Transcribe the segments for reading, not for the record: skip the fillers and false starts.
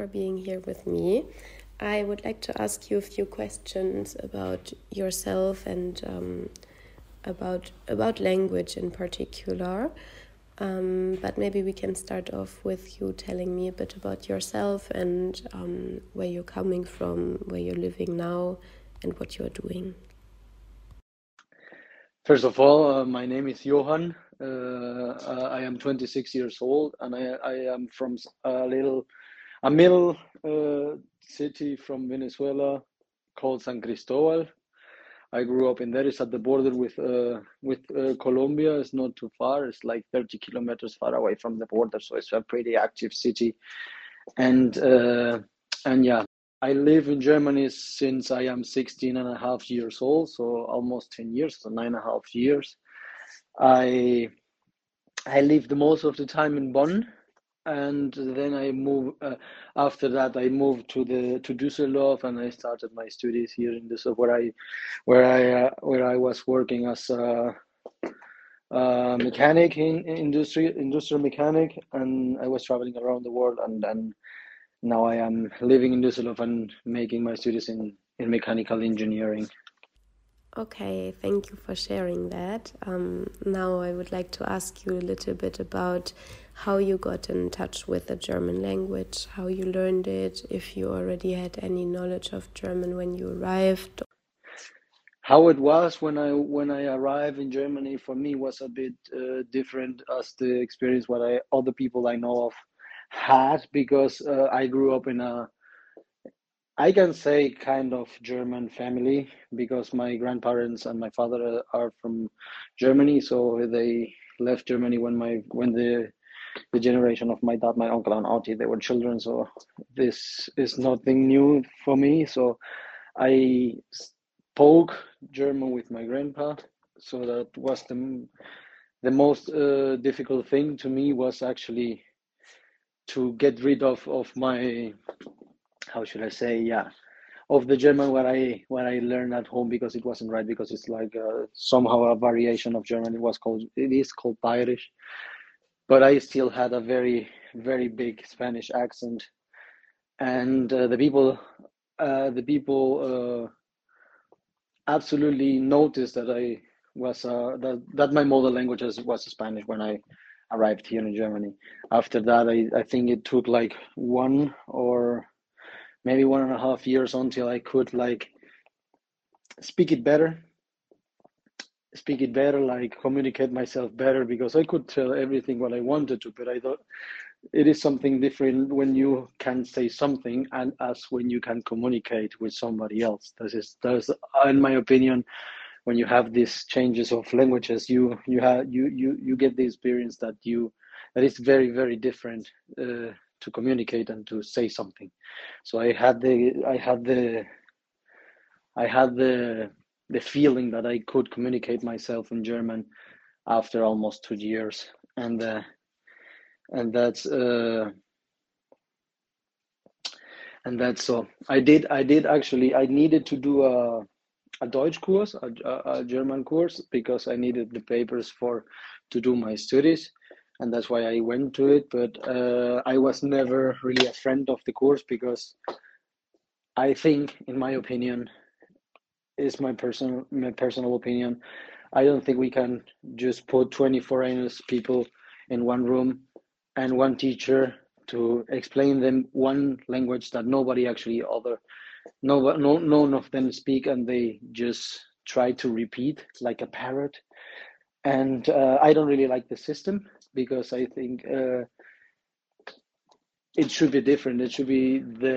for being here with me. I would like to ask you a few questions about yourself and about language in particular. But maybe we can start off with you telling me a bit about yourself and where you're coming from, where you're living now, and what you're doing. First of all, my name is Johan. I am 26 years old, and I am from a middle city from Venezuela called San Cristobal. I grew up in there. It's at the border with Colombia. It's not too far. It's like 30 kilometers far away from the border, so it's a pretty active city. And yeah, I live in Germany since I am 16 and a half years old, so almost 10 years, so 9.5 years. I lived most of the time in Bonn, and then I moved. After that, I moved to Düsseldorf, and I started my studies here in Düsseldorf, where I was working as a mechanic in industrial mechanic, and I was traveling around the world, and then now I am living in Düsseldorf and making my studies in mechanical engineering. Okay, thank you for sharing that. Now I would like to ask you a little bit about how you got in touch with the German language, how you learned it, if you already had any knowledge of German when you arrived. How it was when I arrived in Germany for me was a bit different as the experience what other people I know of had, because I grew up in I can say kind of German family, because my grandparents and my father are from Germany, so they left Germany when the generation of my dad, my uncle and auntie, they were children. So this is nothing new for me. So I spoke German with my grandpa. So that was the most difficult thing to me, was actually to get rid of my, how should I say, yeah, of the German what I learned at home, because it wasn't right, because it's like somehow a variation of German. It is called Bayerisch, but I still had a very very big Spanish accent, and the people absolutely noticed that I was that my mother language was Spanish when I arrived here in Germany. After that, I think it took like 1 or maybe 1.5 years until I could like speak it better, like communicate myself better, because I could tell everything what I wanted to, but I thought it is something different when you can say something and as when you can communicate with somebody else. There's in my opinion, when you have these changes of languages, you get the experience that it's very very different to communicate and to say something. So I had the feeling that I could communicate myself in German after almost 2 years, and that's so I did actually. I needed to do a Deutsch course, a German course, because I needed the papers to do my studies, and that's why I went to it. But I was never really a friend of the course, because I think, in my opinion, is my personal opinion, I don't think we can just put 20 foreigners people in one room and one teacher to explain them one language that nobody actually none of them speak, and they just try to repeat like a parrot. And I don't really like the system, because I think it should be different. It should be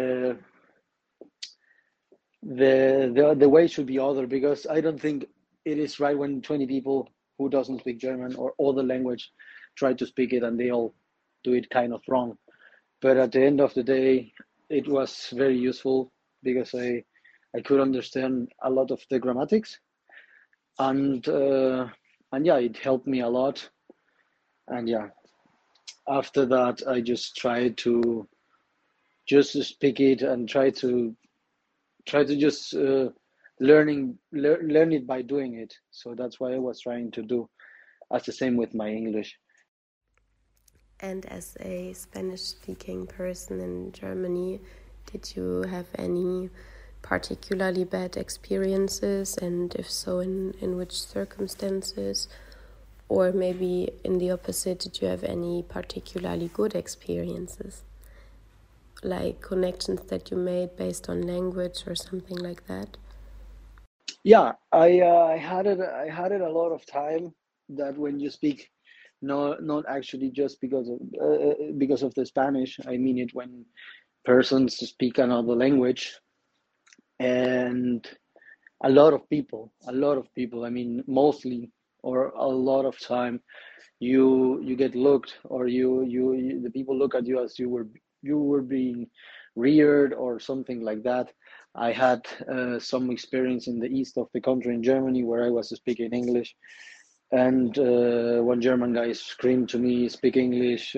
the way should be other, because I don't think it is right when 20 people who doesn't speak German or other language try to speak it, and they all do it kind of wrong. But at the end of the day, it was very useful, because I could understand a lot of the grammatics, and yeah, it helped me a lot. And yeah, after that, I just tried to just speak it and try to just learn it by doing it. So that's what I was trying to do, as the same with my English. And as a Spanish-speaking person in Germany, did you have any particularly bad experiences, and if so, in which circumstances? Or maybe in the opposite, did you have any particularly good experiences? Like connections that you made based on language or something like that? Yeah, I had it. I had it a lot of time that when you speak, no, not actually just because of the Spanish. I mean it when persons speak another language, and a lot of people. I mean, mostly or a lot of time, you get looked, or the people look at you as you were being reared or something like that. I had some experience in the east of the country in Germany where I was speaking English, and one German guy screamed to me, "Speak English,"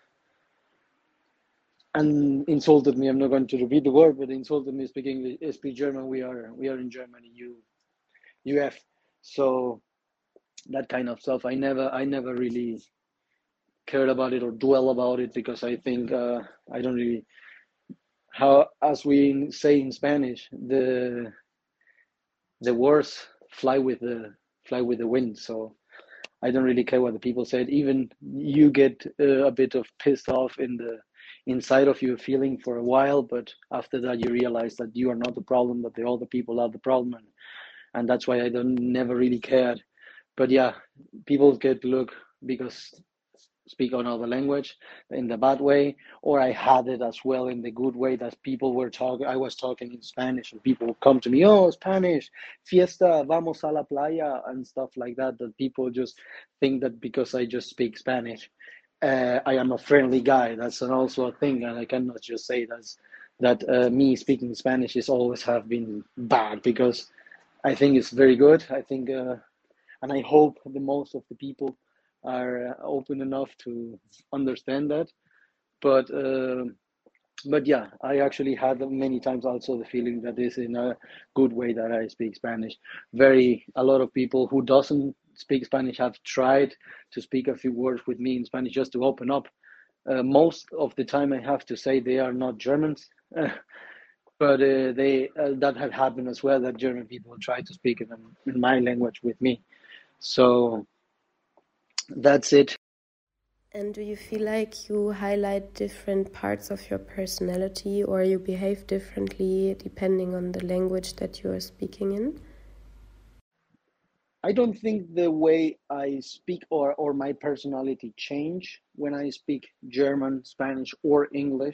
and insulted me. I'm not going to repeat the word, but insulted me, "Speak English, speak German. We are in Germany. You have." So that kind of stuff. I never really cared about it or dwell about it because I think I don't really, how, as we say in Spanish, the words fly with the wind. So I don't really care what the people said. Even you get a bit of pissed off in the inside of your feeling for a while, but after that you realize that you are not the problem, that the other people are the problem, and that's why I don't never really cared. But yeah, people get look because speak another language in the bad way, or I had it as well in the good way that people were talking. I was talking in Spanish, and people would come to me, "Oh, Spanish, fiesta, vamos a la playa," and stuff like that. That people just think that because I just speak Spanish, I am a friendly guy. That's also a thing, and I cannot just say that me speaking Spanish is always have been bad, because I think it's very good. I think. And I hope the most of the people are open enough to understand that. But but yeah, I actually had many times also the feeling that is in a good way that I speak Spanish. A lot of people who doesn't speak Spanish have tried to speak a few words with me in Spanish just to open up. Most of the time, I have to say they are not Germans. But they that had happened as well, that German people try to speak in my language with me. So that's it. And do you feel like you highlight different parts of your personality, or you behave differently depending on the language that you are speaking in? I don't think the way I speak or my personality change when I speak German, Spanish, or English,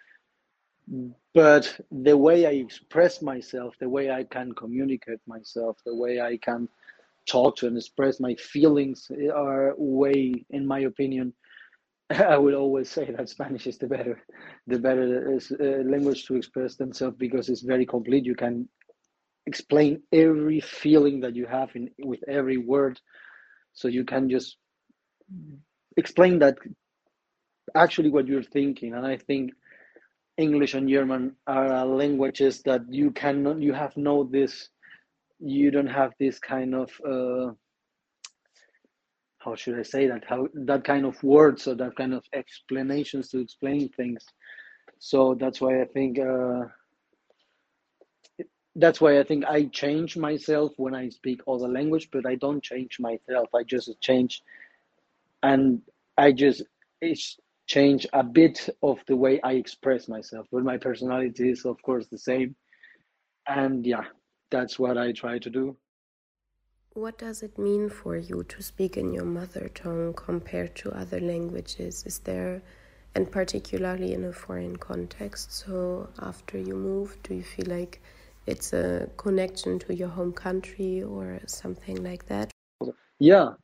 but the way I express myself, the way I can communicate myself, the way I can talk to and express my feelings are way, in my opinion, I will always say that Spanish is the better language to express themselves, because it's very complete. You can explain every feeling that you have in with every word, so you can just explain that actually what you're thinking. And I think English and German are languages that you have no this, you don't have this kind of how should I say that, how that kind of words or that kind of explanations to explain things. So that's why I think I change myself when I speak other language, but I don't change myself. I just change, and I just it's change a bit of the way I express myself. But my personality is, of course, the same. And yeah, that's what I try to do. What does it mean for you to speak in your mother tongue compared to other languages? Is there, and particularly in a foreign context, so after you move, do you feel like it's a connection to your home country or something like that? Yeah,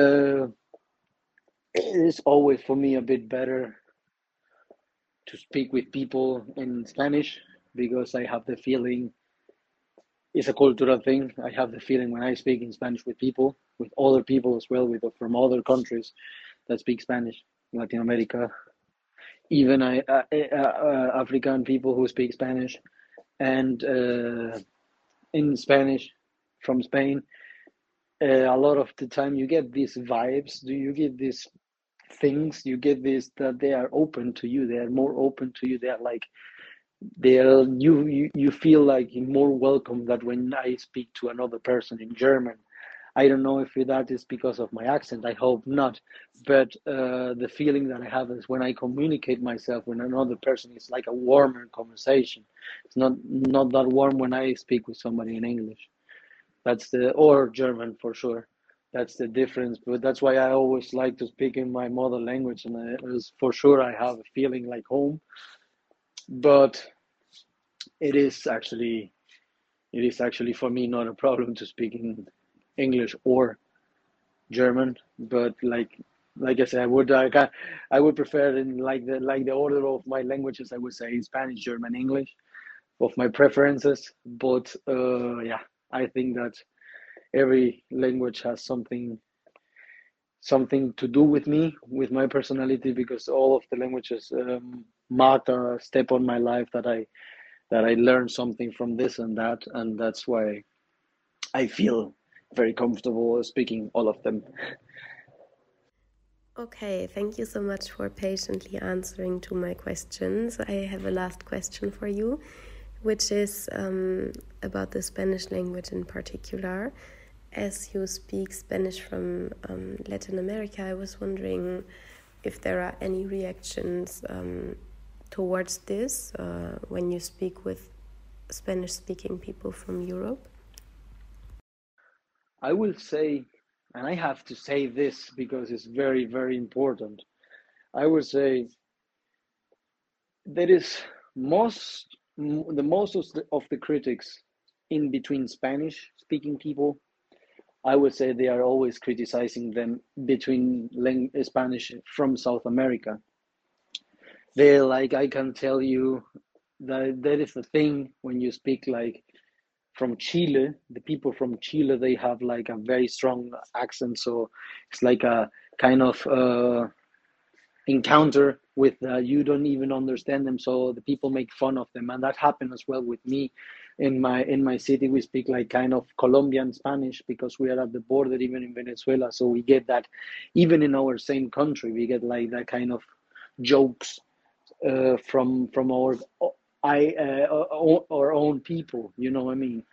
it is always for me a bit better to speak with people in Spanish, because I have the feeling it's a cultural thing. I have the feeling when I speak in Spanish with people, with other people as well, with from other countries that speak Spanish, Latin America, even African people who speak Spanish, and in Spanish from Spain. A lot of the time, you get these vibes. Do you get this? things, you get this, that they are open to you, they are more open to you, they are like, they're you feel like more welcome than when I speak to another person in German. I don't know if that is because of my accent. I hope not. But the feeling that I have is when I communicate myself with another person, it's like a warmer conversation. It's not that warm when I speak with somebody in English. That's the or German for sure. That's the difference. But that's why I always like to speak in my mother language, and for sure I have a feeling like home. But it is actually for me not a problem to speak in English or German, but like I said, I would prefer in like the order of my languages. I would say Spanish, German, English of my preferences. But yeah, I think that every language has something to do with me, with my personality, because all of the languages marked a step on my life that I learned something from this and that, and that's why I feel very comfortable speaking all of them. Okay, thank you so much for patiently answering to my questions. I have a last question for you, which is about the Spanish language in particular. As you speak Spanish from Latin America, I was wondering if there are any reactions towards this when you speak with Spanish-speaking people from Europe. I will say, and I have to say this because it's very, very important. I would say there is the most of the critics in between Spanish speaking people. I would say they are always criticizing them between Spanish from South America. They like, I can tell you that that is the thing when you speak like from Chile, the people from Chile, they have like a very strong accent. So it's like a kind of encounter with you don't even understand them. So the people make fun of them, and that happened as well with me. In my city, we speak like kind of Colombian Spanish because we are at the border, even in Venezuela. So we get that, even in our same country, we get like that kind of jokes from our own people. You know what I mean?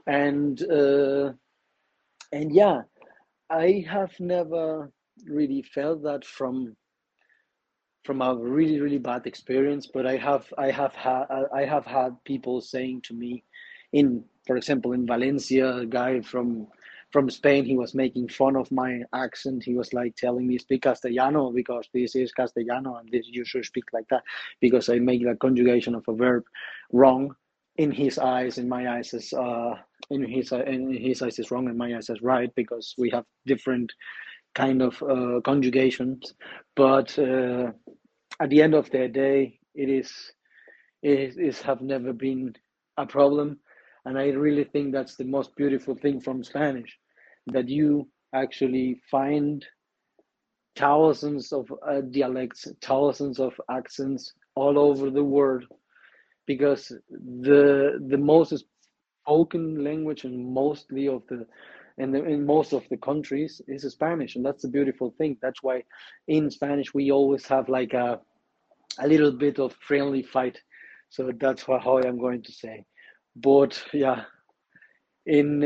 And yeah, I have never really felt that from a really really bad experience, but I have had people saying to me, in for example in Valencia, a guy from Spain, he was making fun of my accent. He was like telling me, speak Castellano because this is Castellano and this you should speak like that, because I make the conjugation of a verb wrong in his eyes. In my eyes is in his eyes is wrong, in my eyes is right, because we have different kind of conjugations. But at the end of the day, it is have never been a problem, and I really think that's the most beautiful thing from Spanish, that you actually find thousands of dialects, thousands of accents all over the world, because the most spoken language in mostly of the in most of the countries is Spanish, and that's the beautiful thing. That's why in Spanish we always have like a little bit of friendly fight. So that's how I'm going to say. But yeah, in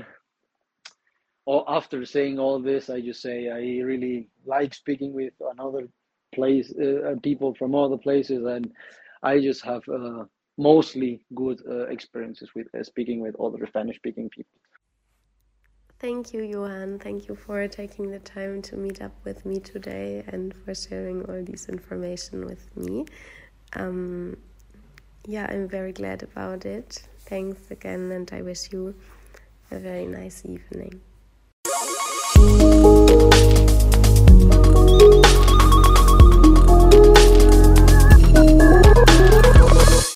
or after saying all this, I just say I really like speaking with another place, people from other places, and I just have mostly good experiences with speaking with other Spanish-speaking people. Thank you, Johan. Thank you for taking the time to meet up with me today and for sharing all this information with me. Yeah, I'm very glad about it. Thanks again, and I wish you a very nice evening.